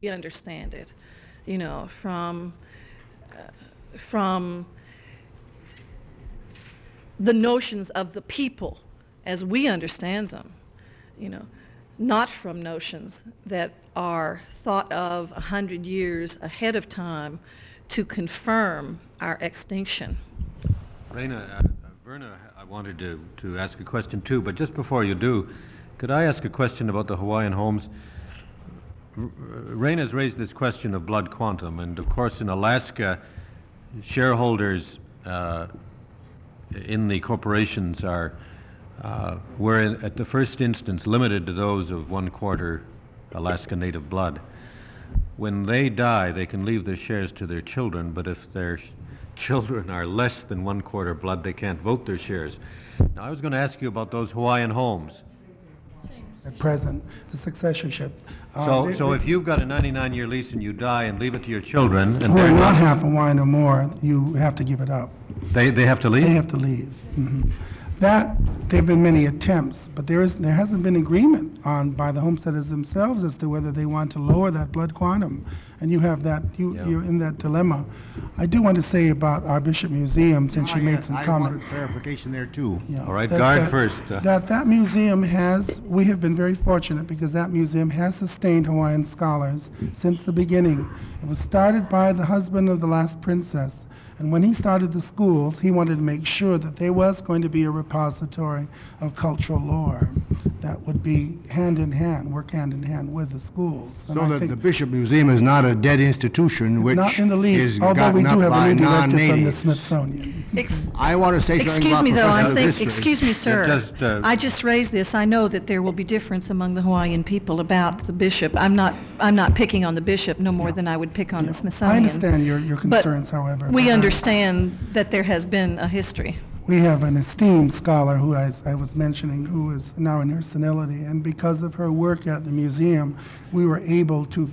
we understand it, you know, from the notions of the people as we understand them, you know, not from notions that are thought of 100 years ahead of time to confirm our extinction. Raina, Verna, I wanted to ask a question too, but just before you do, could I ask a question about the Hawaiian homes? Raina's raised this question of blood quantum, and of course in Alaska, shareholders in the corporations were at the first instance limited to those of 1/4 Alaska Native blood. When they die, they can leave their shares to their children, but if their children are less than 1/4 blood, they can't vote their shares. Now, I was going to ask you about those Hawaiian homes. At present, the successorship. So if you've got a 99-year lease and you die and leave it to your children, and who they're are not half Hawaiian or more, you have to give it up. They have to leave? They have to leave. There have been many attempts, but there hasn't been agreement by the homesteaders themselves as to whether they want to lower that blood quantum, and you have that. You're in that dilemma. I do want to say about our Bishop Museum, since you made some comments. I wanted clarification there too. All right, Guard first. That museum we have been very fortunate because that museum has sustained Hawaiian scholars since the beginning. It was started by the husband of the last princess. And when he started the schools, he wanted to make sure that there was going to be a repository of cultural lore that would be work hand in hand with the schools. And so that the Bishop Museum is not a dead institution, which not in the least, is although we do have a new director from the Smithsonian. I want to say something Excuse about me, though. history. Excuse me, sir. I just raised this. I know that there will be difference among the Hawaiian people about the bishop. I'm not picking on the bishop no more than I would pick on the Smithsonian. I understand your concerns, however. We understand that there has been a history. We have an esteemed scholar who I was mentioning who is now in her senility, and because of her work at the museum, we were able to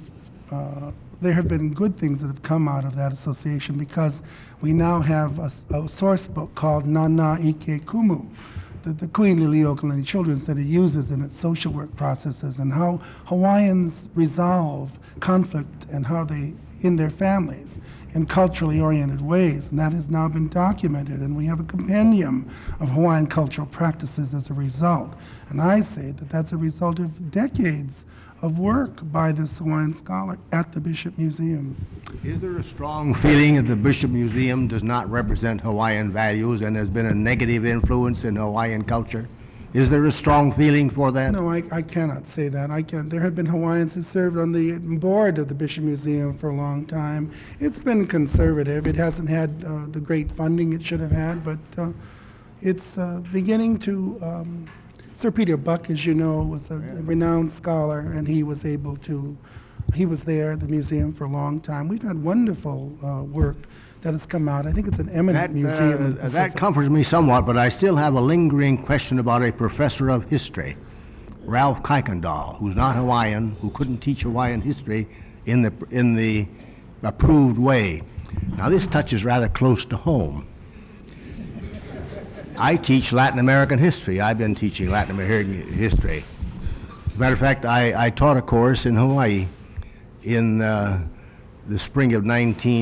there have been good things that have come out of that association because we now have a source book called Nana Ike Kumu that the Queen Liliuokalani Children's Center uses in its social work processes, and how Hawaiians resolve conflict and how they, in their families, in culturally oriented ways, and that has now been documented, and we have a compendium of Hawaiian cultural practices as a result. And I say that that's a result of decades of work by this Hawaiian scholar at the Bishop Museum. Is there a strong feeling that the Bishop Museum does not represent Hawaiian values and has been a negative influence in Hawaiian culture? Is there a strong feeling for that? No, I cannot say that. There have been Hawaiians who served on the board of the Bishop Museum for a long time. It's been conservative. It hasn't had the great funding it should have had, but it's beginning to... Sir Peter Buck, as you know, was a renowned scholar, and he was there at the museum for a long time. We've had wonderful work that has come out. I think it's an eminent museum. That comforts me somewhat, but I still have a lingering question about a professor of history, Ralph Kuykendall, who's not Hawaiian, who couldn't teach Hawaiian history in the approved way. Now, this touches rather close to home. I teach Latin American history. I've been teaching Latin American history. As a matter of fact, I taught a course in Hawaii in the spring of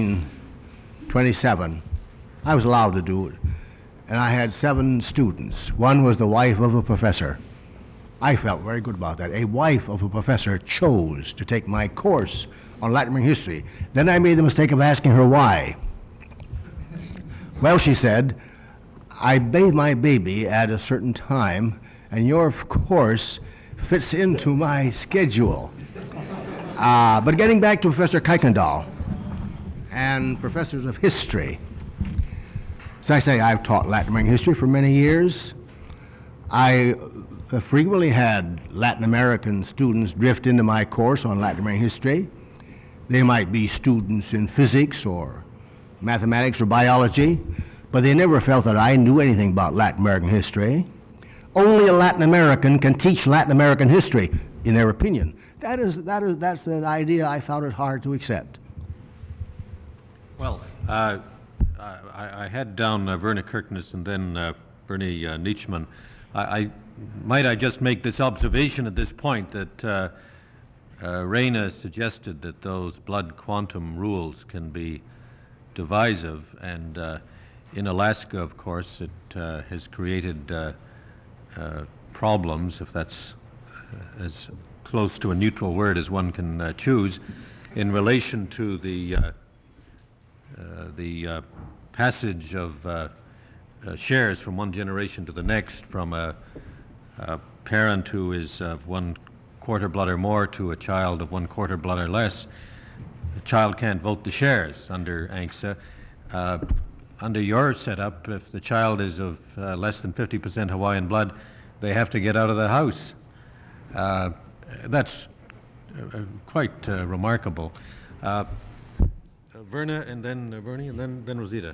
1927. I was allowed to do it. And I had 7 students. One was the wife of a professor. I felt very good about that. A wife of a professor chose to take my course on Latin American history. Then I made the mistake of asking her why. Well, she said, I bathe my baby at a certain time, and your course fits into my schedule. But getting back to Professor Kuykendall and professors of history. As I say, I've taught Latin American history for many years. I frequently had Latin American students drift into my course on Latin American history. They might be students in physics or mathematics or biology, but they never felt that I knew anything about Latin American history. Only a Latin American can teach Latin American history, in their opinion. That's an idea I found it hard to accept. Well, I had down Verna Kirkness and then Bernie Nietzschman. Might I just make this observation at this point that Reina suggested that those blood quantum rules can be divisive, and in Alaska, of course, it has created problems, if that's as close to a neutral word as one can choose, in relation to the passage of shares from one generation to the next, from a parent who is of 1/4 blood or more to a child of 1/4 blood or less. The child can't vote the shares under ANCSA. Under your setup, if the child is of less than 50% Hawaiian blood, they have to get out of the house. That's quite remarkable. Verna, and then Bernie, and then Rosita.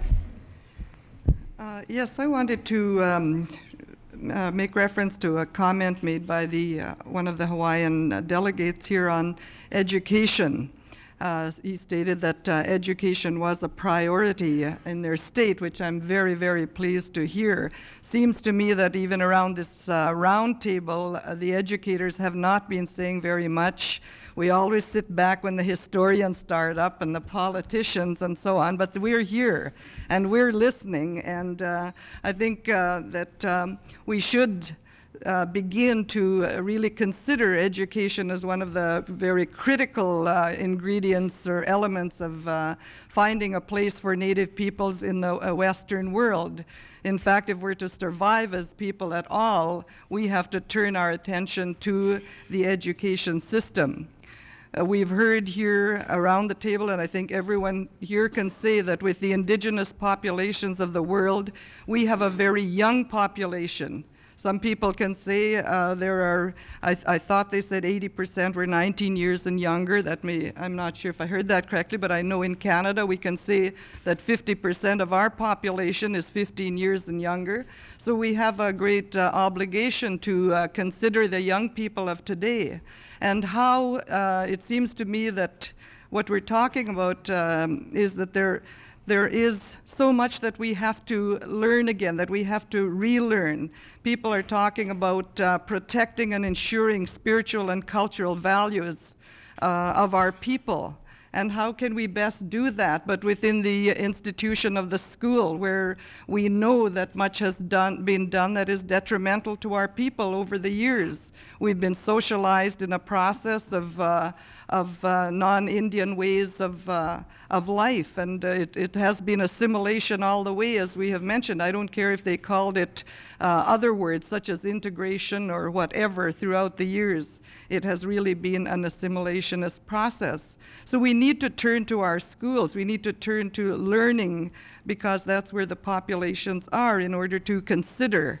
Yes, I wanted to make reference to a comment made by one of the Hawaiian delegates here on education. He stated that education was a priority in their state, which I'm very, very pleased to hear. Seems to me that even around this round table, the educators have not been saying very much. We always sit back when the historians start up and the politicians and so on, but we're here and we're listening, and I think that we should begin to really consider education as one of the very critical ingredients or elements of finding a place for Native peoples in the Western world. In fact, if we're to survive as people at all, we have to turn our attention to the education system. We've heard here around the table, and I think everyone here can say that with the indigenous populations of the world, we have a very young population. Some people can say there are, I thought they said 80% were 19 years and younger. I'm not sure if I heard that correctly, but I know in Canada we can say that 50% of our population is 15 years and younger. So we have a great obligation to consider the young people of today, and how it seems to me that what we're talking about is that there is so much that we have to learn again, that we have to relearn. People are talking about protecting and ensuring spiritual and cultural values of our people. And how can we best do that but within the institution of the school, where we know that much has been done that is detrimental to our people over the years. We've been socialized in a process of non-Indian ways of life, and it has been assimilation all the way, as we have mentioned. I don't care if they called it other words such as integration or whatever throughout the years. It has really been an assimilationist process. So we need to turn to our schools. We need to turn to learning, because that's where the populations are, in order to consider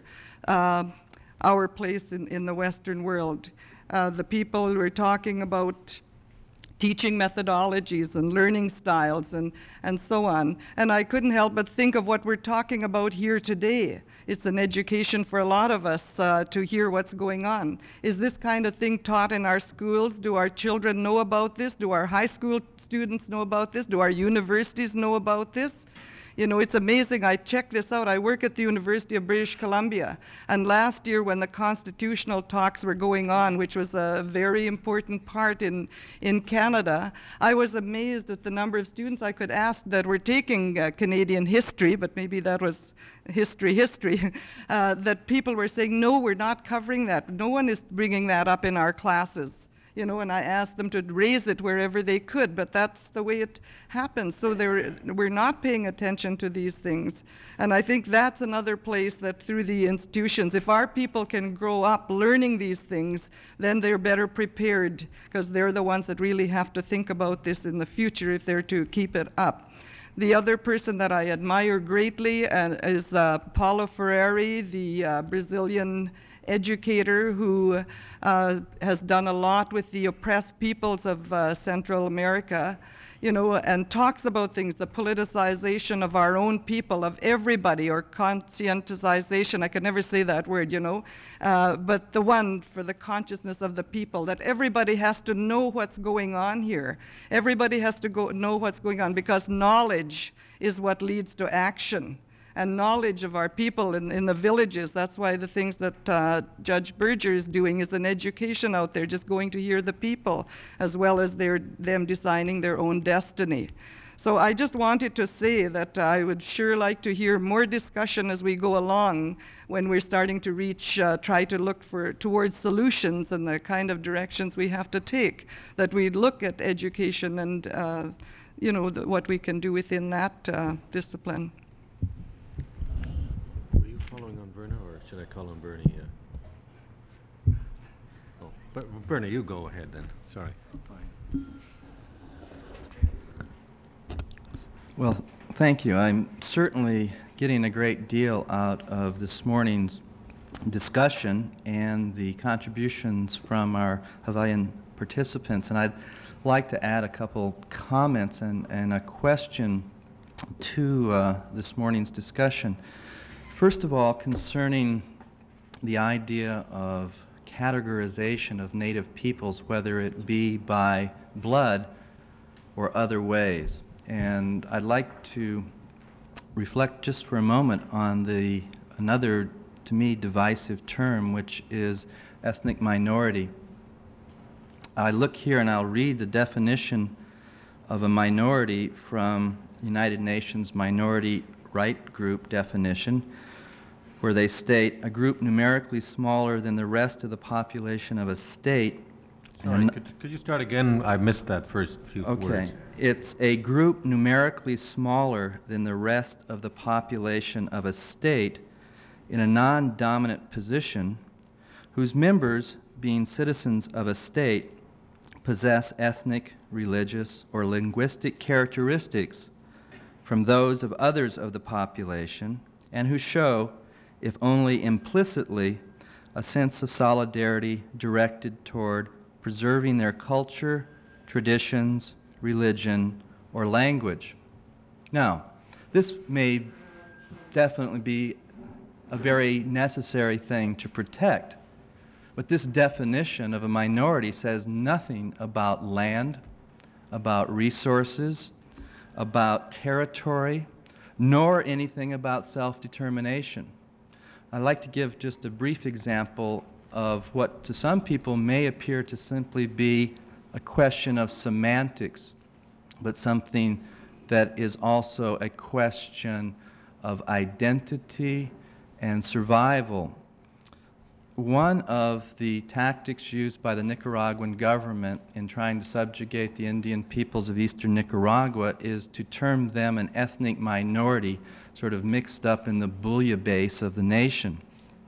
our place in the Western world. The people were talking about teaching methodologies and learning styles and so on. And I couldn't help but think of what we're talking about here today. It's an education for a lot of us to hear what's going on. Is this kind of thing taught in our schools? Do our children know about this? Do our high school students know about this? Do our universities know about this? You know, it's amazing. I checked this out. I work at the University of British Columbia. And last year, when the constitutional talks were going on, which was a very important part in Canada, I was amazed at the number of students I could ask that were taking Canadian history, but maybe that was history, that people were saying, no, we're not covering that. No one is bringing that up in our classes. You know, and I asked them to raise it wherever they could, but that's the way it happens. So we're not paying attention to these things. And I think that's another place that through the institutions, if our people can grow up learning these things, then they're better prepared, because they're the ones that really have to think about this in the future if they're to keep it up. The other person that I admire greatly is Paulo Freire, the Brazilian educator who has done a lot with the oppressed peoples of Central America, you know, and talks about things, the politicization of our own people, of everybody, or conscientization, I can never say that word, you know, but the one for the consciousness of the people, that everybody has to know what's going on here. Everybody has to know what's going on, because knowledge is what leads to action. and knowledge of our people in the villages. That's why the things that Judge Berger is doing is an education out there, just going to hear the people, as well as them designing their own destiny. So I just wanted to say that I would sure like to hear more discussion as we go along when we're starting to reach, try to look towards solutions and the kind of directions we have to take, that we look at education and what we can do within that discipline. Were you following on Verna, or should I call on Bernie? Oh, but Bernie, you go ahead then. Sorry. Well, thank you. I'm certainly getting a great deal out of this morning's discussion and the contributions from our Hawaiian participants. And I'd like to add a couple comments and a question to this morning's discussion. First of all, concerning the idea of categorization of Native peoples, whether it be by blood or other ways. And I'd like to reflect just for a moment on another, to me, divisive term, which is ethnic minority. I look here and I'll read the definition of a minority from United Nations Minority Right Group definition, where they state a group numerically smaller than the rest of the population of a state. Sorry, could you start again? I missed that first few words. Okay. It's a group numerically smaller than the rest of the population of a state in a non-dominant position, whose members, being citizens of a state, possess ethnic, religious, or linguistic characteristics from those of others of the population, and who show, if only implicitly, a sense of solidarity directed toward preserving their culture, traditions, religion, or language. Now, this may definitely be a very necessary thing to protect, but this definition of a minority says nothing about land, about resources, about territory, nor anything about self-determination. I'd like to give just a brief example of what to some people may appear to simply be a question of semantics, but something that is also a question of identity and survival. One of the tactics used by the Nicaraguan government in trying to subjugate the Indian peoples of eastern Nicaragua is to term them an ethnic minority, sort of mixed up in the bouillabaisse of the nation.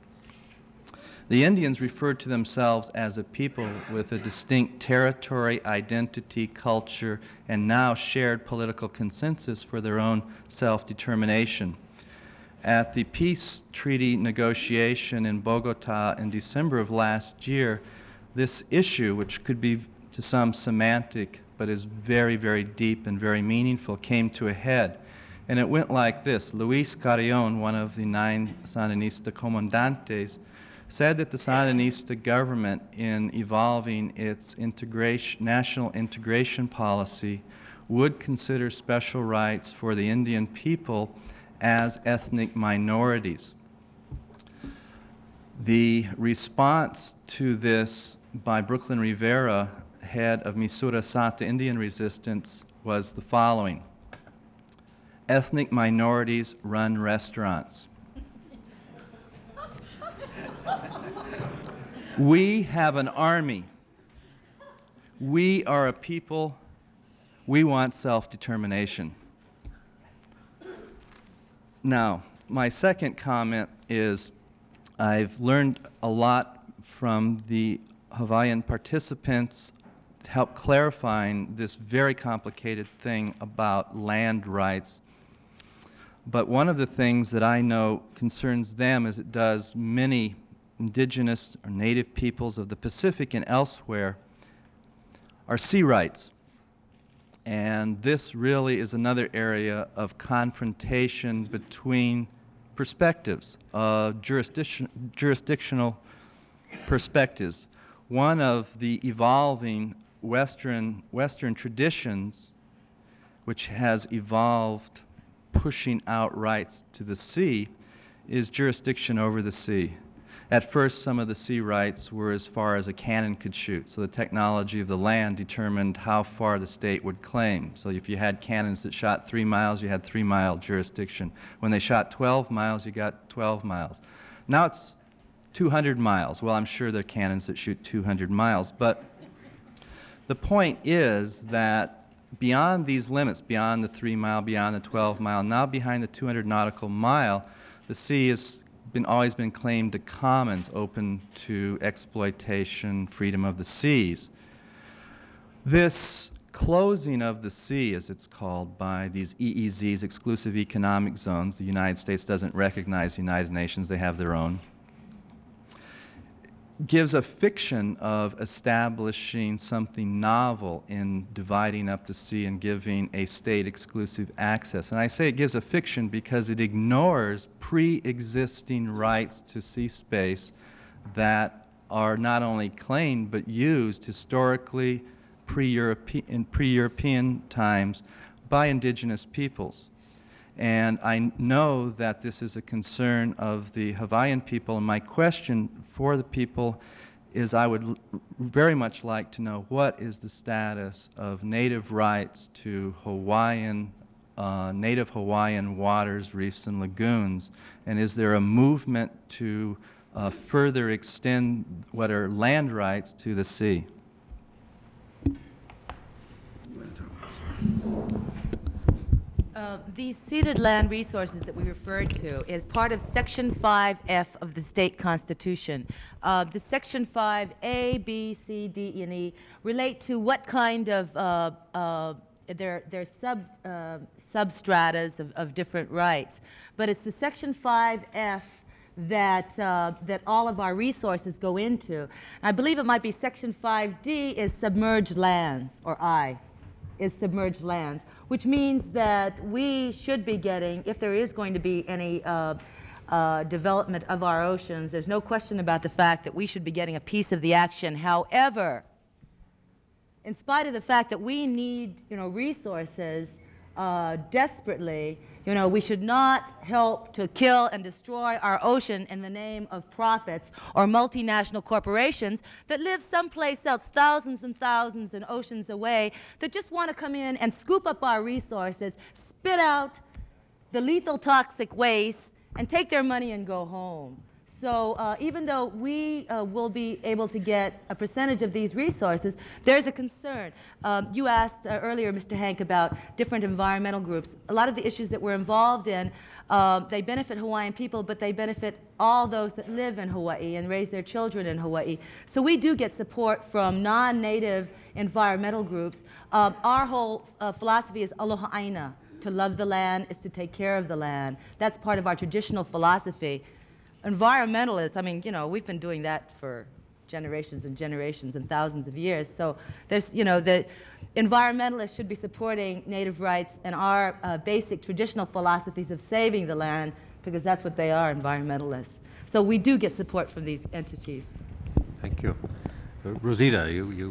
The Indians referred to themselves as a people with a distinct territory, identity, culture, and now shared political consensus for their own self-determination. At the peace treaty negotiation in Bogota in December of last year, this issue, which could be to some semantic but is very, very deep and very meaningful, came to a head. And it went like this. Luis Carrion, one of the 9 Sandinista comandantes, said that the Sandinista government, in evolving its national integration policy, would consider special rights for the Indian people as ethnic minorities. The response to this by Brooklyn Rivera, head of Misura Sata Indian Resistance, was the following: ethnic minorities run restaurants. We have an army. We are a people. We want self-determination. Now, my second comment is I've learned a lot from the Hawaiian participants to help clarifying this very complicated thing about land rights. But one of the things that I know concerns them, as it does many indigenous or native peoples of the Pacific and elsewhere, are sea rights. And this really is another area of confrontation between perspectives, jurisdictional perspectives. One of the evolving Western traditions, which has evolved pushing out rights to the sea is jurisdiction over the sea. At first, some of the sea rights were as far as a cannon could shoot, so the technology of the land determined how far the state would claim. So if you had cannons that shot 3 miles, you had 3-mile jurisdiction. When they shot 12 miles, you got 12 miles. Now it's 200 miles. Well, I'm sure there are cannons that shoot 200 miles, but the point is that beyond these limits, beyond the 3-mile, beyond the 12-mile, now behind the 200 nautical mile, the sea has always been claimed to commons open to exploitation, freedom of the seas. This closing of the sea, as it's called, by these EEZs, exclusive economic zones, the United States doesn't recognize the United Nations, they have their own, gives a fiction of establishing something novel in dividing up the sea and giving a state exclusive access. And I say it gives a fiction because it ignores pre-existing rights to sea space that are not only claimed but used historically in pre-European times by indigenous peoples. And I know that this is a concern of the Hawaiian people, and my question for the people is I would very much like to know what is the status of native rights to native Hawaiian waters, reefs, and lagoons, and is there a movement to further extend what are land rights to the sea? These ceded land resources that we referred to is part of Section 5F of the state constitution. The Section 5A, B, C, D, and E relate to what kind of their substratas of different rights. But it's the Section 5F that all of our resources go into. I believe it might be Section 5D is submerged lands, or I is submerged lands, which means that we should be getting, if there is going to be any development of our oceans, there's no question about the fact that we should be getting a piece of the action. However, in spite of the fact that we need, resources desperately, we should not help to kill and destroy our ocean in the name of profits or multinational corporations that live someplace else, thousands and thousands and oceans away, that just want to come in and scoop up our resources, spit out the lethal toxic waste, and take their money and go home. So even though we will be able to get a percentage of these resources, there's a concern. You asked earlier, Mr. Hank, about different environmental groups. A lot of the issues that we're involved in, they benefit Hawaiian people, but they benefit all those that live in Hawaii and raise their children in Hawaii. So we do get support from non-native environmental groups. Our whole philosophy is aloha aina. To love the land is to take care of the land. That's part of our traditional philosophy. Environmentalists, we've been doing that for generations and generations and thousands of years. So there's, the environmentalists should be supporting native rights and our basic traditional philosophies of saving the land, because that's what they are, environmentalists. So we do get support from these entities. Thank you. Rosita,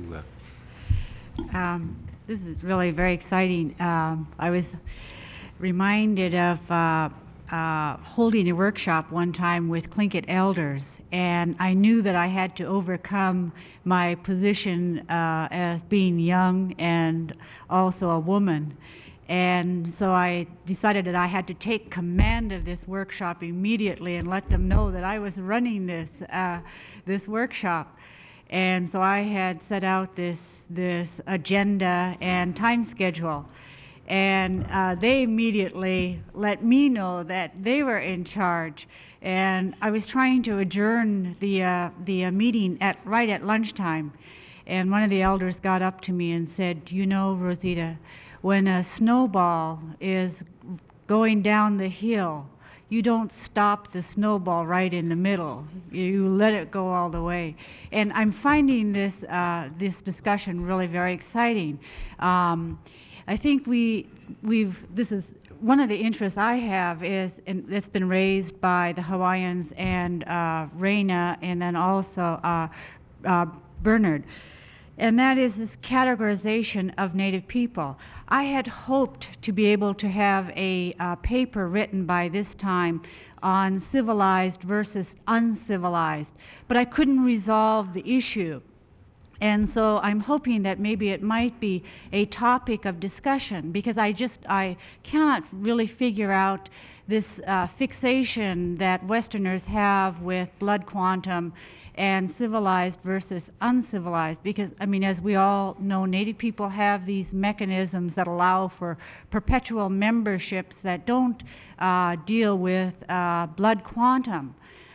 This is really very exciting. I was reminded of holding a workshop one time with Tlingit elders, and I knew that I had to overcome my position as being young and also a woman. And so I decided that I had to take command of this workshop immediately and let them know that I was running this workshop. And so I had set out this agenda and time schedule. And they immediately let me know that they were in charge. And I was trying to adjourn the meeting right at lunchtime. And one of the elders got up to me and said, Rosita, when a snowball is going down the hill, you don't stop the snowball right in the middle. You let it go all the way. And I'm finding this discussion really very exciting. I think this is one of the interests I have is, and it's been raised by the Hawaiians and Reina, and then also Bernard, and that is this categorization of Native people. I had hoped to be able to have a paper written by this time on civilized versus uncivilized, but I couldn't resolve the issue. And so I'm hoping that maybe it might be a topic of discussion, because I cannot really figure out this fixation that Westerners have with blood quantum and civilized versus uncivilized, because, I mean, as we all know, Native people have these mechanisms that allow for perpetual memberships that don't deal with blood quantum.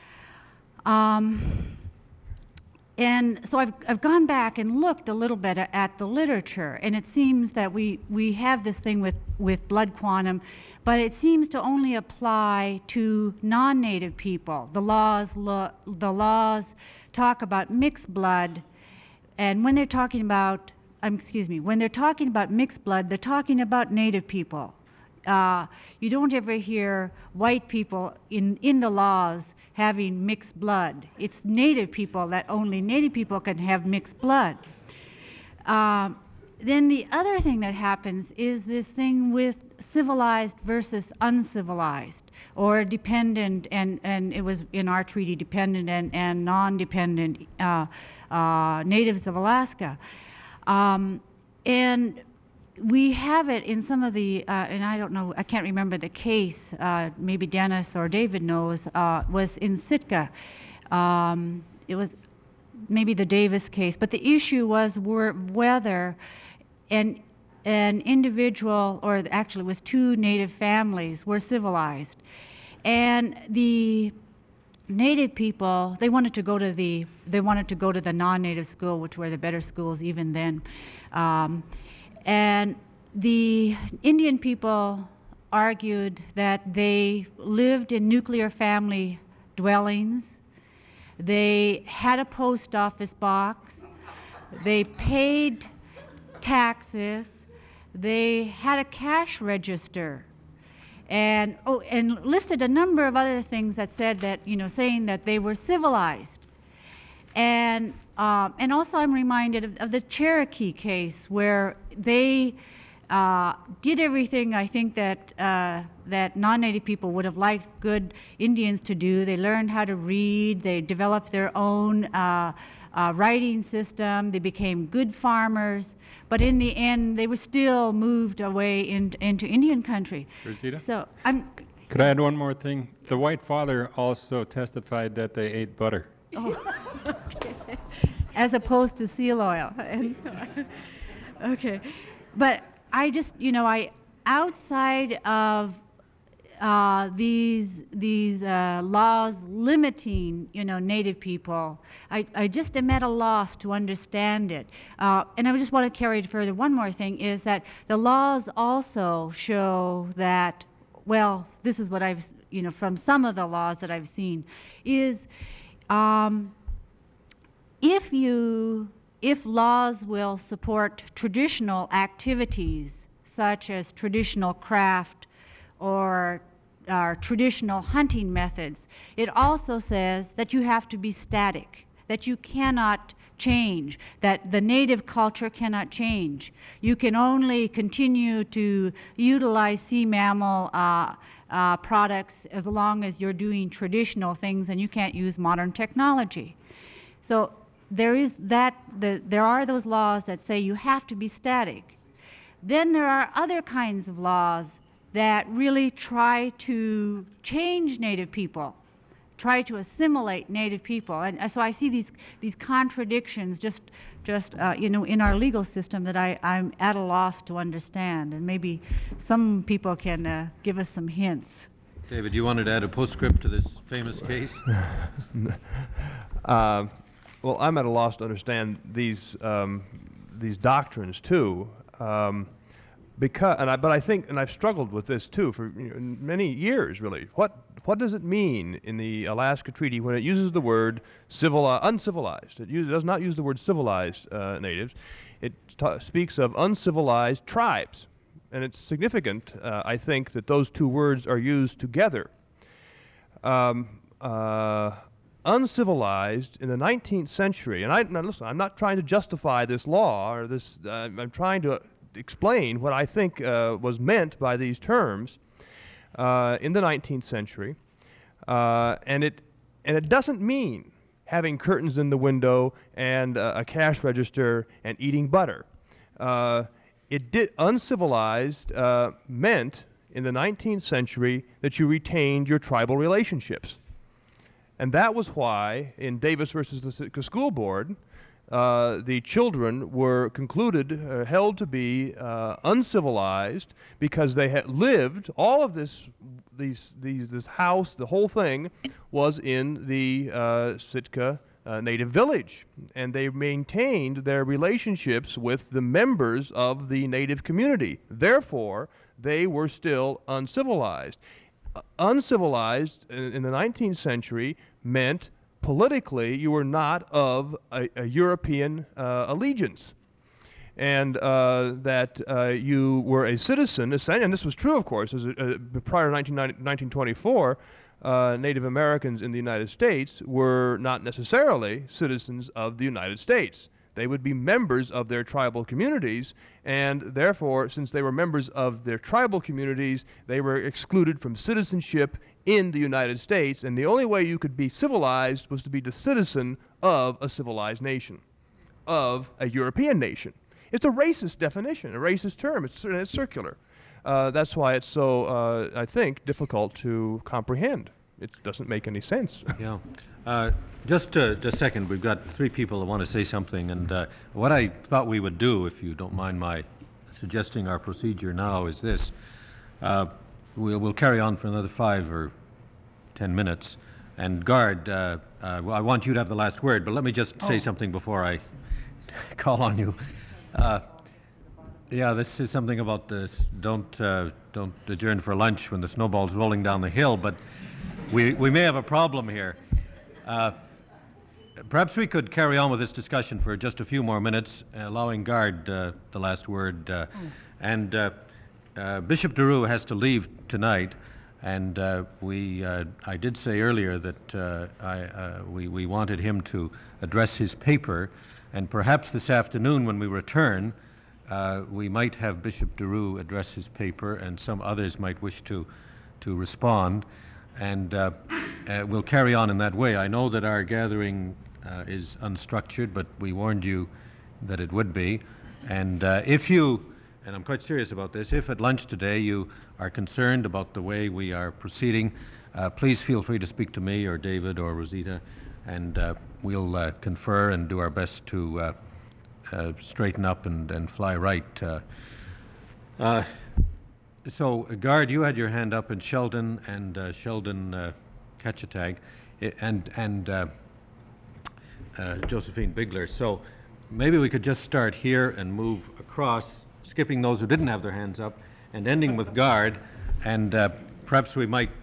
And so I've gone back and looked a little bit at the literature, and it seems that we have this thing with blood quantum, but it seems to only apply to non-Native people. The laws talk about mixed blood, and when they're talking about, when they're talking about mixed blood, they're talking about Native people. You don't ever hear white people in the laws having mixed blood. It's Native people, that only Native people can have mixed blood. Then the other thing that happens is this thing with civilized versus uncivilized, or dependent, and it was in our treaty, dependent and non-dependent natives of Alaska. And we have it in some of the, and I don't know, I can't remember the case, maybe Dennis or David knows, was in Sitka. It was maybe the Davis case, but the issue was whether an individual, or actually it was two Native families, were civilized. And the Native people, they wanted to go to the non-Native school, which were the better schools even then. And the Indian people argued that they lived in nuclear family dwellings, they had a post office box, they paid taxes, they had a cash register, and listed a number of other things that said that, saying that they were civilized. And also I'm reminded of the Cherokee case, where they did everything I think that non-Native people would have liked good Indians to do. They learned how to read, they developed their own writing system, they became good farmers, but in the end they were still moved away into Indian country. Rosita? So Could I add one more thing? The white father also testified that they ate butter. Oh, okay. As opposed to seal oil. Okay. But I just, outside of these laws limiting, Native people, I just am at a loss to understand it. And I just want to carry it further. One more thing is that the laws also show that, well, this is what I've, from some of the laws that I've seen, is if laws will support traditional activities such as traditional craft or traditional hunting methods, it also says that you have to be static, that you cannot change, that the Native culture cannot change. You can only continue to utilize sea mammal products as long as you're doing traditional things, and you can't use modern technology. So there are those laws that say you have to be static. Then there are other kinds of laws that really try to change Native people, try to assimilate Native people. And so I see these contradictions just in our legal system that I'm at a loss to understand. And maybe some people can give us some hints. David, you wanted to add a postscript to this famous case? Well, I'm at a loss to understand these doctrines too, but I think, and I've struggled with this too for many years really. What does it mean in the Alaska Treaty when it uses the word uncivilized? It does not use the word civilized natives. It speaks of uncivilized tribes, and it's significant, I think, that those two words are used together. uncivilized in the 19th century, and now listen, I'm not trying to justify this law or this, I'm trying to explain what I think was meant by these terms in the 19th century, and it doesn't mean having curtains in the window and a cash register and eating butter. Uncivilized meant in the 19th century that you retained your tribal relationships. And that was why in Davis versus the Sitka School Board, the children were held to be uncivilized because they had lived, all of this house, the whole thing was in the Sitka native village, and they maintained their relationships with the members of the native community. Therefore, they were still uncivilized. Uncivilized in the 19th century meant politically you were not of a European allegiance, and that you were a citizen, and this was true, of course, prior to 1924, Native Americans in the United States were not necessarily citizens of the United States. They would be members of their tribal communities, and therefore, since they were members of their tribal communities, they were excluded from citizenship in the United States, and the only way you could be civilized was to be the citizen of a civilized nation, of a European nation. It's a racist definition, a racist term. It's circular. That's why it's so, I think, difficult to comprehend. It doesn't make any sense. Yeah. Just a second, we've got three people that want to say something, and what I thought we would do, if you don't mind my suggesting our procedure now, is this. We'll carry on for another 5 or 10 minutes, and Gard, I want you to have the last word, but let me just say something before I call on you. Yeah, this is something about this. Don't adjourn for lunch when the snowball's rolling down the hill, but we may have a problem here. Perhaps we could carry on with this discussion for just a few more minutes, allowing Gard the last word. And Bishop DeRue has to leave tonight, and I did say earlier that we wanted him to address his paper, and perhaps this afternoon when we return, we might have Bishop DeRue address his paper, and some others might wish to respond, and we'll carry on in that way. I know that our gathering is unstructured, but we warned you that it would be. And if you, and I'm quite serious about this, if at lunch today you are concerned about the way we are proceeding, please feel free to speak to me or David or Rosita, and we'll confer and do our best to straighten up and fly right. So, Gard, you had your hand up, and Sheldon Kachatag, and Josephine Bigler. So maybe we could just start here and move across, skipping those who didn't have their hands up, and ending with Gard, and perhaps we might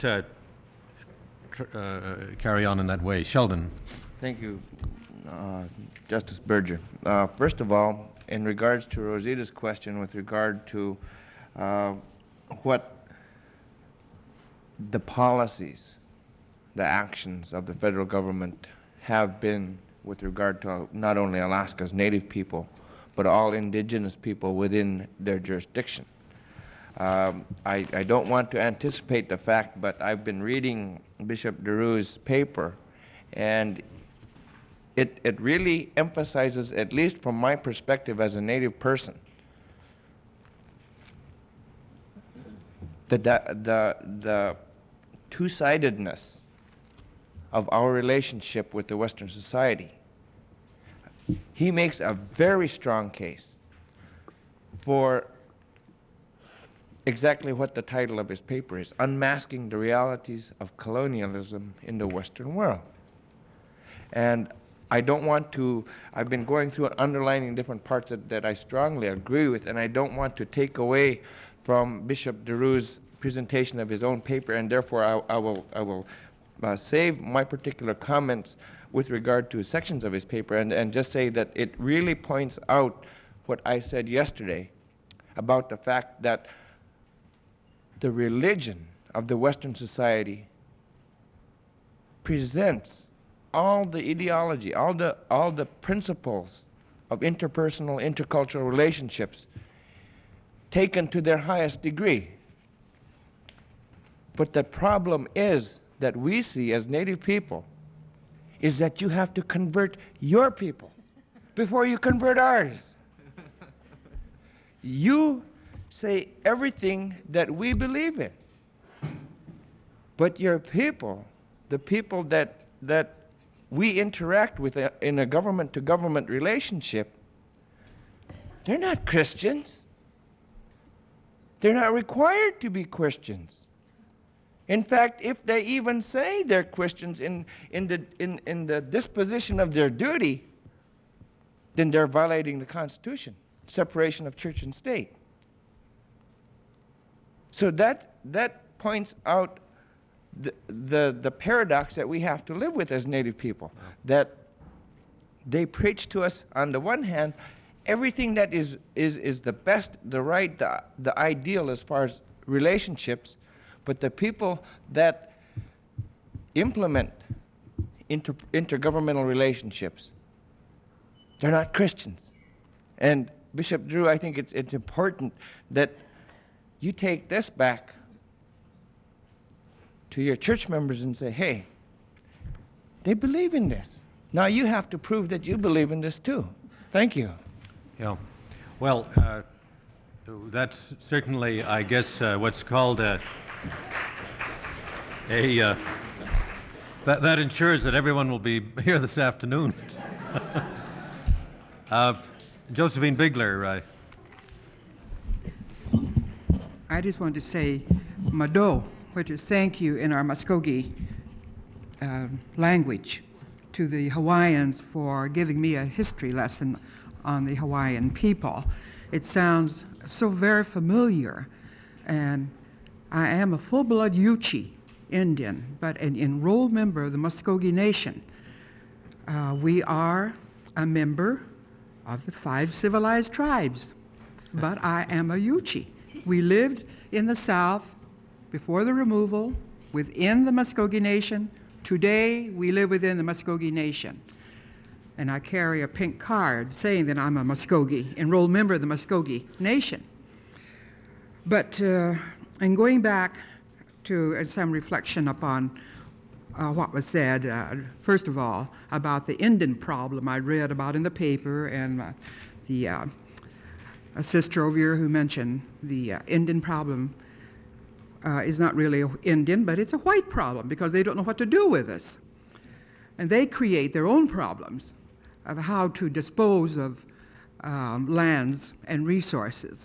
carry on in that way. Sheldon. Thank you, Justice Berger. First of all, in regards to Rosita's question with regard to what the policies, the actions of the federal government have been with regard to not only Alaska's native people, but all indigenous people within their jurisdiction. I don't want to anticipate the fact, but I've been reading Bishop DeRue's paper, and it really emphasizes, at least from my perspective as a native person, the two-sidedness of our relationship with the Western society. He makes a very strong case for exactly what the title of his paper is, Unmasking the Realities of Colonialism in the Western World. And I don't want to, I've been going through and underlining different parts that I strongly agree with, and I don't want to take away from Bishop DeRue's presentation of his own paper, and therefore I will save my particular comments with regard to sections of his paper and just say that it really points out what I said yesterday about the fact that the religion of the Western society presents all the ideology, all the principles of interpersonal, intercultural relationships taken to their highest degree. But the problem is that we see as Native people is that you have to convert your people before you convert ours. You say everything that we believe in, but your people, the people that we interact with in a government-to-government relationship, they're not Christians. They're not required to be Christians. In fact, if they even say they're Christians in the disposition of their duty, then they're violating the Constitution, separation of church and state. So that points out the paradox that we have to live with as Native people, that they preach to us on the one hand everything that is the best, the right, the ideal as far as relationships, but the people that implement intergovernmental relationships, they're not Christians. And Bishop Drew, I think it's important that you take this back to your church members and say, hey, they believe in this. Now you have to prove that you believe in this too. Thank you. Yeah. Well, that's certainly, I guess, what's called that ensures that everyone will be here this afternoon. Josephine Bigler. I just wanted to say Mado, which is thank you in our Muskogee language, to the Hawaiians for giving me a history lesson on the Hawaiian people. It sounds so very familiar, and I am a full-blood Yuchi Indian, but an enrolled member of the Muskogee Nation. We are a member of the 5 civilized tribes, but I am a Yuchi. We lived in the South before the removal, within the Muskogee Nation. Today, we live within the Muskogee Nation. And I carry a pink card saying that I'm a Muskogee, enrolled member of the Muskogee Nation. But in going back to some reflection upon what was said, first of all, about the Indian problem I read about in the paper, and a sister over here who mentioned the Indian problem is not really Indian, but it's a white problem because they don't know what to do with us. And they create their own problems of how to dispose of lands and resources.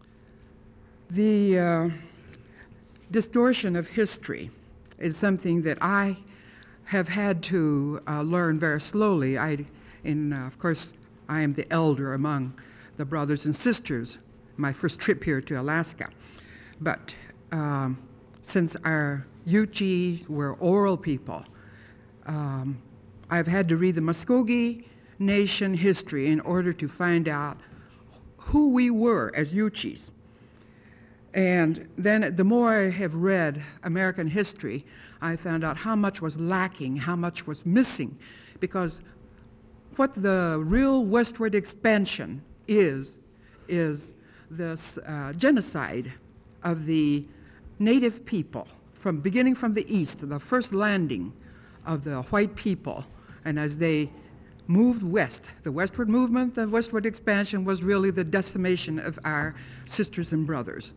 The distortion of history is something that I have had to learn very slowly. Of course, I am the elder among the brothers and sisters, my first trip here to Alaska. But since our Yuchis were oral people, I've had to read the Muskogee Nation history in order to find out who we were as Yuchis. And then the more I have read American history, I found out how much was lacking, how much was missing, because what the real westward expansion is the genocide of the native people, beginning from the east, the first landing of the white people, and as they moved west, the westward movement, the westward expansion was really the decimation of our sisters and brothers.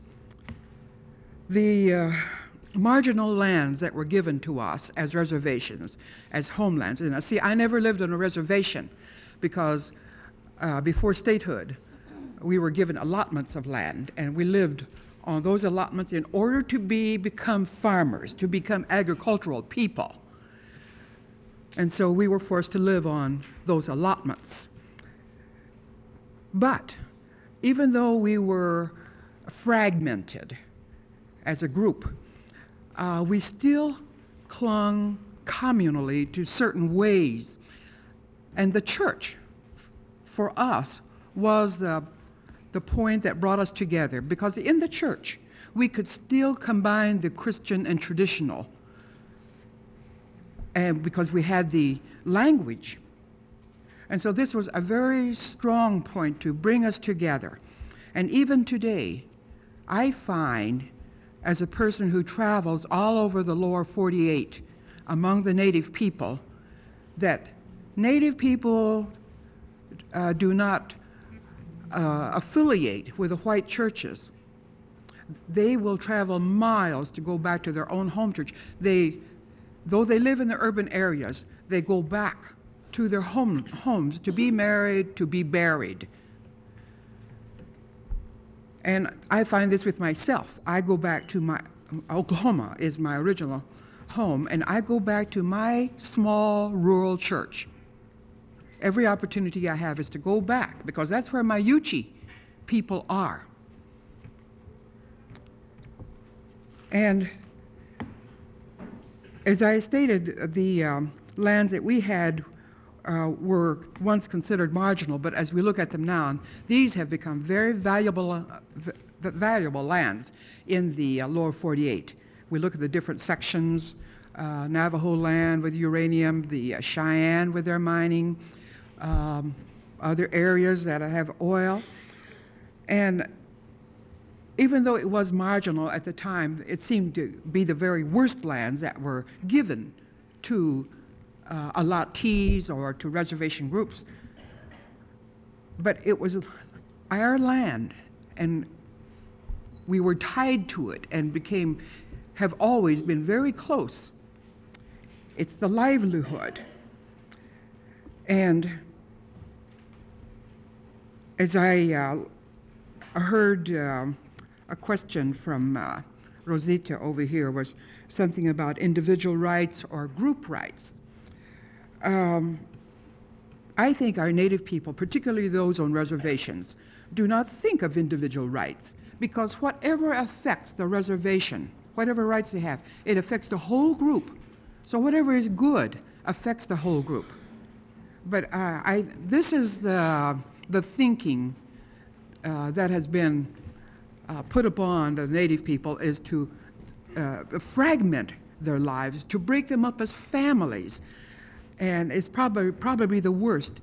The marginal lands that were given to us as reservations, as homelands, and see, I never lived on a reservation because before statehood, we were given allotments of land, and we lived on those allotments in order to become farmers, to become agricultural people. And so we were forced to live on those allotments. But even though we were fragmented as a group, we still clung communally to certain ways. And the church, for us, was the point that brought us together, because in the church, we could still combine the Christian and traditional and because we had the language. And so this was a very strong point to bring us together. And even today, I find, as a person who travels all over the lower 48 among the Native people, that Native people do not affiliate with the white churches. They will travel miles to go back to their own home church. Though they live in the urban areas, they go back to their homes to be married, to be buried. And I find this with myself. I go back to Oklahoma is my original home, and I go back to my small rural church. Every opportunity I have is to go back, because that's where my Yuchi people are. And as I stated, the lands that we had were once considered marginal, but as we look at them now, these have become very valuable lands in the lower 48. We look at the different sections, Navajo land with uranium, the Cheyenne with their mining, other areas that have oil. And even though it was marginal at the time, it seemed to be the very worst lands that were given to allottees or to reservation groups. But it was our land, and we were tied to it and have always been very close. It's the livelihood. And as I heard a question from Rosita over here, was something about individual rights or group rights. I think our Native people, particularly those on reservations, do not think of individual rights, because whatever affects the reservation, whatever rights they have, it affects the whole group. So whatever is good affects the whole group. But this is the thinking that has been put upon the Native people, is to fragment their lives, to break them up as families. And it's probably the worst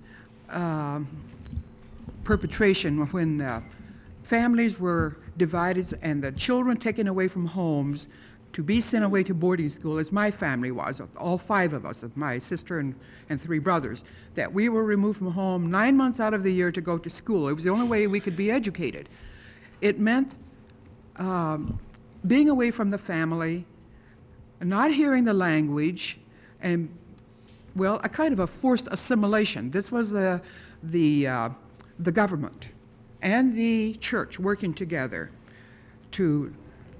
perpetration when families were divided and the children taken away from homes to be sent away to boarding school, as my family was, all 5 of us, my sister and 3 brothers, that we were removed from home 9 months out of the year to go to school. It was the only way we could be educated. It meant being away from the family, not hearing the language, and, well, a kind of a forced assimilation. This was the government and the church working together to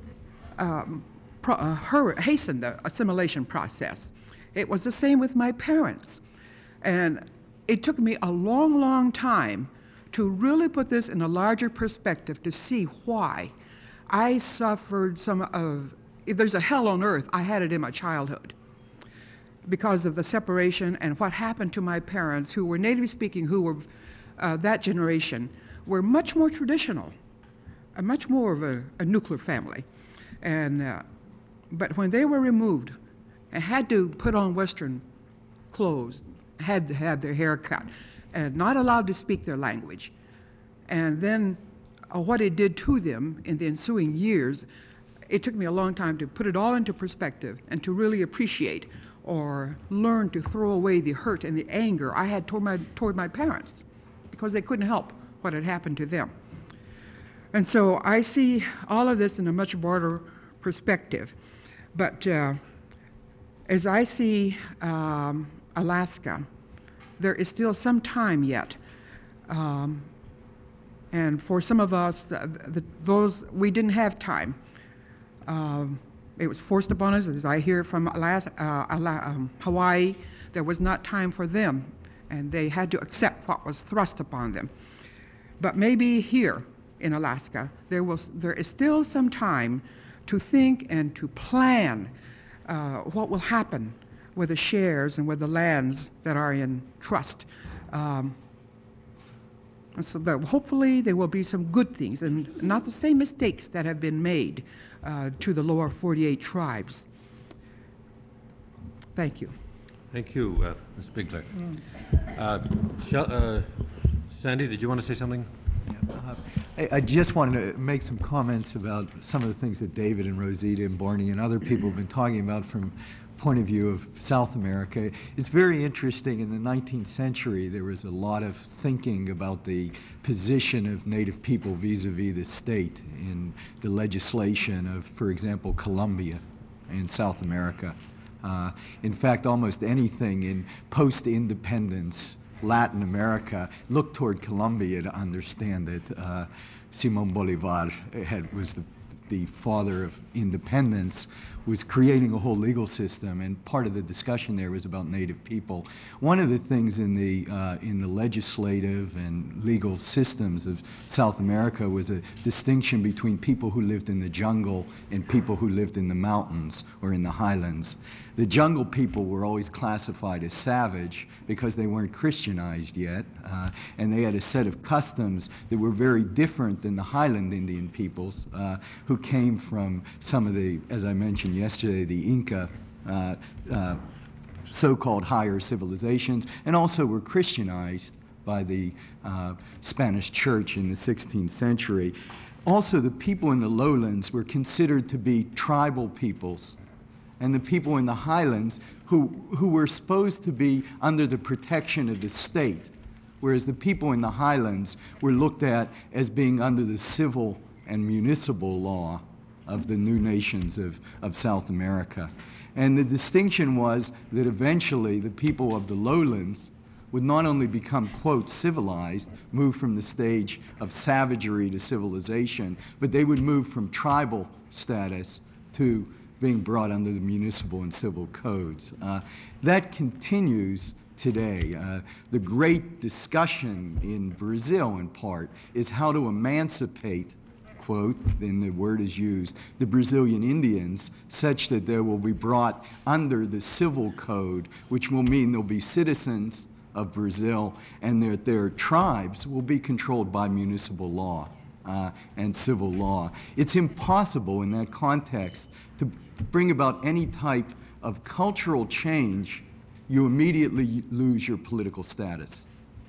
hasten the assimilation process. It was the same with my parents. And it took me a long, long time to really put this in a larger perspective, to see why I suffered if there's a hell on earth, I had it in my childhood, because of the separation and what happened to my parents, who were native speaking, who were that generation, were much more traditional, much more of a nuclear family. And but when they were removed and had to put on Western clothes, had to have their hair cut, and not allowed to speak their language, and then what it did to them in the ensuing years, it took me a long time to put it all into perspective and to really appreciate or learn to throw away the hurt and the anger I had toward my parents, because they couldn't help what had happened to them. And so I see all of this in a much broader perspective. But as I see Alaska, there is still some time yet. And for some of us, we didn't have time. It was forced upon us, as I hear from Hawaii. There was not time for them, and they had to accept what was thrust upon them. But maybe here in Alaska, there is still some time to think and to plan what will happen with the shares and with the lands that are in trust. And so that hopefully there will be some good things and not the same mistakes that have been made to the lower 48 tribes. Thank you. Thank you, Ms. Bigler. Sandy, did you want to say something? I just wanted to make some comments about some of the things that David and Rosita and Barney and other people have been talking about from point of view of South America. It's very interesting. In the 19th century, there was a lot of thinking about the position of Native people vis-a-vis the state in the legislation of, for example, Colombia in South America. In fact, almost anything in post-independence Latin America looked toward Colombia to understand that Simón Bolívar was the father of independence, was creating a whole legal system, and part of the discussion there was about Native people. One of the things in the legislative and legal systems of South America was a distinction between people who lived in the jungle and people who lived in the mountains or in the highlands. The jungle people were always classified as savage because they weren't Christianized yet, and they had a set of customs that were very different than the highland Indian peoples who came from some of the, as I mentioned yesterday, the Inca so-called higher civilizations, and also were Christianized by the Spanish church in the 16th century. Also, the people in the lowlands were considered to be tribal peoples, and the people in the highlands who were supposed to be under the protection of the state, whereas the people in the highlands were looked at as being under the civil and municipal law of the new nations of South America. And the distinction was that eventually the people of the lowlands would not only become, quote, civilized, move from the stage of savagery to civilization, but they would move from tribal status to being brought under the municipal and civil codes. That continues today. The great discussion in Brazil, in part, is how to emancipate, quote, and the word is used, the Brazilian Indians, such that they will be brought under the civil code, which will mean they'll be citizens of Brazil, and their tribes will be controlled by municipal law and civil law. It's impossible in that context to bring about any type of cultural change. You immediately lose your political status.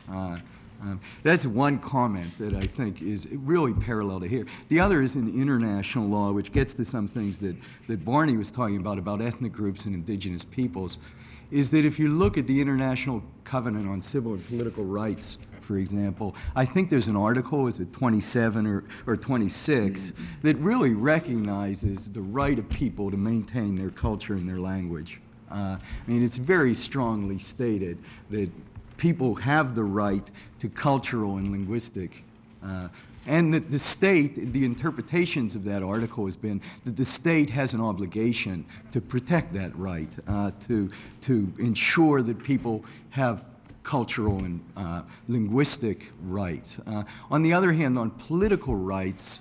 That's one comment that I think is really parallel to here. The other is in international law, which gets to some things that Barney was talking about ethnic groups and indigenous peoples, is that if you look at the International Covenant on Civil and Political Rights, for example, I think there's an article, is it 27 or 26, that really recognizes the right of people to maintain their culture and their language. I mean, it's very strongly stated that people have the right to cultural and linguistic, and that the state, the interpretations of that article has been that the state has an obligation to protect that right, to ensure that people have cultural and linguistic rights. On the other hand, on political rights,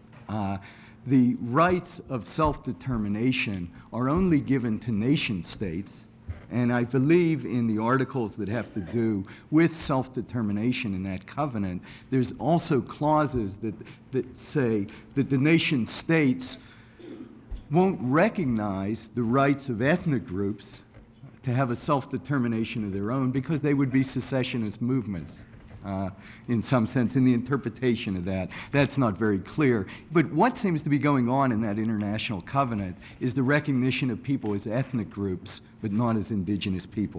the rights of self-determination are only given to nation states, and I believe in the articles that have to do with self-determination in that covenant, there's also clauses that say that the nation states won't recognize the rights of ethnic groups to have a self-determination of their own because they would be secessionist movements. In some sense, in the interpretation of that. That's not very clear. But what seems to be going on in that international covenant is the recognition of people as ethnic groups, but not as indigenous people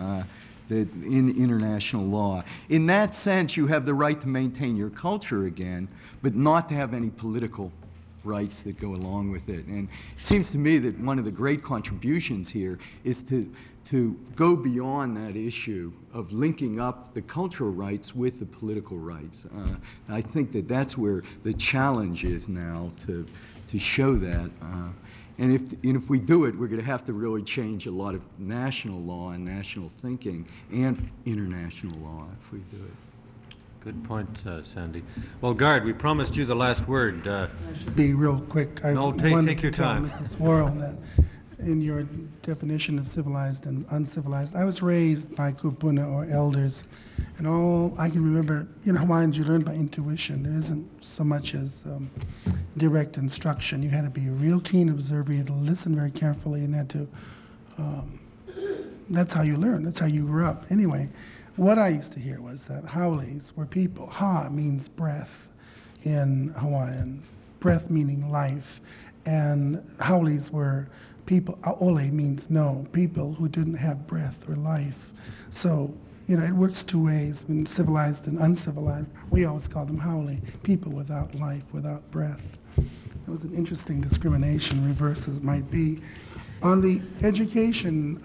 in international law. In that sense, you have the right to maintain your culture again, but not to have any political rights that go along with it. And it seems to me that one of the great contributions here is to go beyond that issue of linking up the cultural rights with the political rights. I think that that's where the challenge is now to show that. And if we do it, we're going to have to really change a lot of national law and national thinking and international law if we do it. Good point, Sandy. Well, Guard, we promised you the last word. Be real quick. No, take your time. Mrs. Worrell that in your definition of civilized and uncivilized, I was raised by kupuna or elders, and all I can remember, Hawaiians, you learn by intuition. There isn't so much as direct instruction. You had to be a real keen observer. You had to listen very carefully, and had to that's how you learn. That's how you grew up. Anyway, what I used to hear was that Haoles were people. Ha means breath in Hawaiian, breath meaning life, and Haoles were people. Aole means no, people who didn't have breath or life. So, you know, it works two ways, when civilized and uncivilized. We always call them Haole, people without life, without breath. It was an interesting discrimination, reverse as it might be. On the education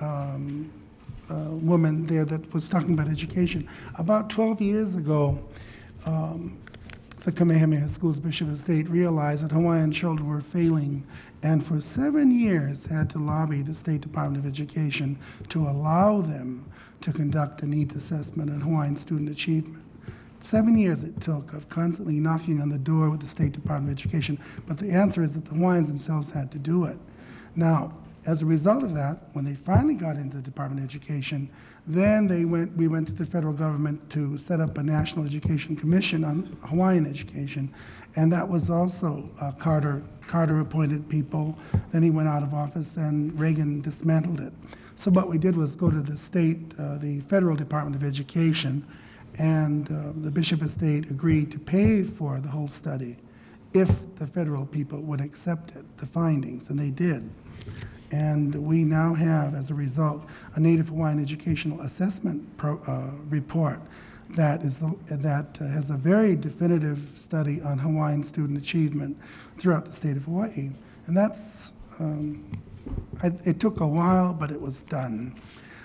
woman there that was talking about education, about 12 years ago, the Kamehameha Schools Bishop of State realized that Hawaiian children were failing, and for 7 years had to lobby the State Department of Education to allow them to conduct a needs assessment on Hawaiian student achievement. 7 years it took of constantly knocking on the door with the State Department of Education, but the answer is that the Hawaiians themselves had to do it. Now, as a result of that, when they finally got into the Department of Education, then we went to the federal government to set up a National Education Commission on Hawaiian education, and that was also Carter appointed people. Then he went out of office and Reagan dismantled it. So what we did was go to the state, the federal Department of Education, and the Bishop of State agreed to pay for the whole study if the federal people would accept it, the findings, and they did. And we now have, as a result, a Native Hawaiian Educational Assessment report that has a very definitive study on Hawaiian student achievement throughout the state of Hawaii. And that's, it took a while, but it was done.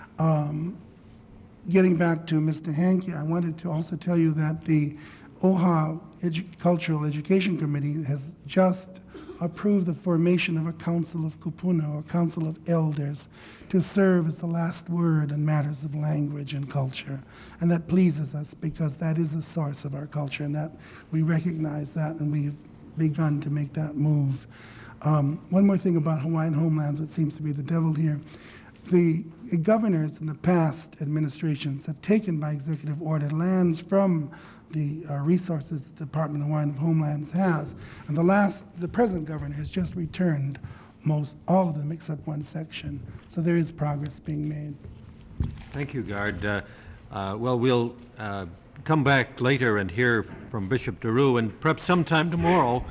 Getting back to Mr. Hankey, I wanted to also tell you that the OHA Cultural Education Committee has just approved the formation of a Council of Kupuna, or Council of Elders, to serve as the last word in matters of language and culture. And that pleases us because that is the source of our culture, and that we recognize that, and we've begun to make that move. One more thing about Hawaiian homelands, what seems to be the devil here. The governors in the past administrations have taken by executive order lands from the resources the Department of Hawaiian Homelands has. And the present governor has just returned all of them except one section. So there is progress being made. Thank you, Gard. Well, we'll come back later and hear from Bishop Daru, and perhaps sometime tomorrow,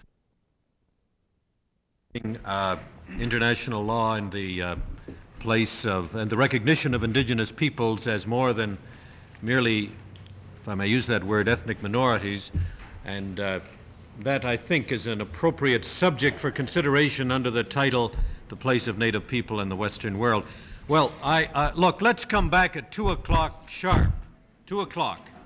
international law and the place of, and the recognition of indigenous peoples as more than merely, if I may use that word, ethnic minorities, and that, I think, is an appropriate subject for consideration under the title, The Place of Native People in the Western World. Well, look, let's come back at 2 o'clock sharp. 2 o'clock.